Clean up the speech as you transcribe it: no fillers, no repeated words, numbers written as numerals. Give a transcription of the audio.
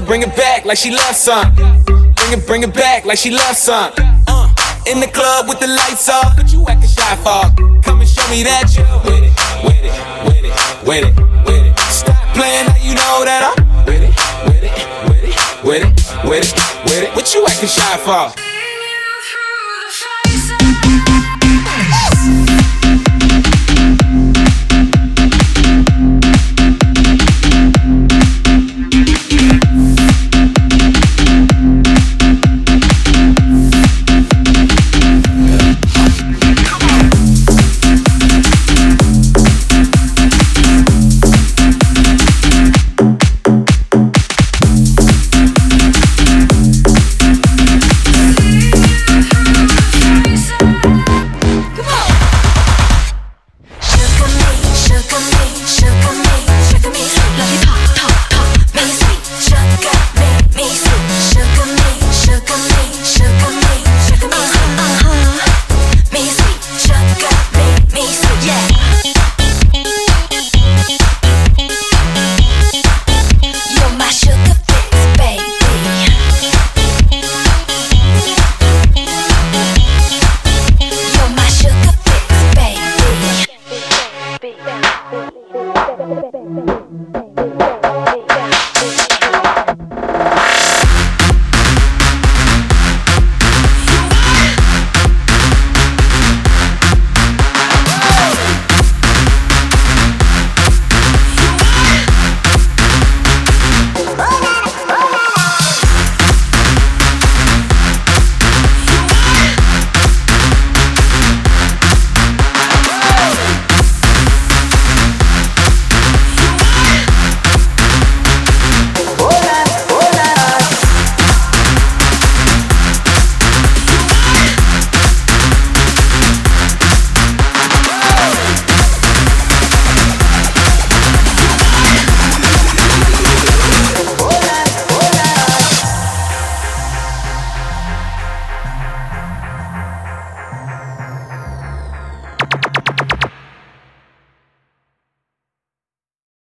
bring it back like she loves some. Bring it back like she loves some. In the club with the lights off, but you acting shy for. Come and show me that you with it, with it, with it, with it, with it. Stop playing, now you know that I'm with it, with it, with it, with it, with it, with it. What you acting shy for?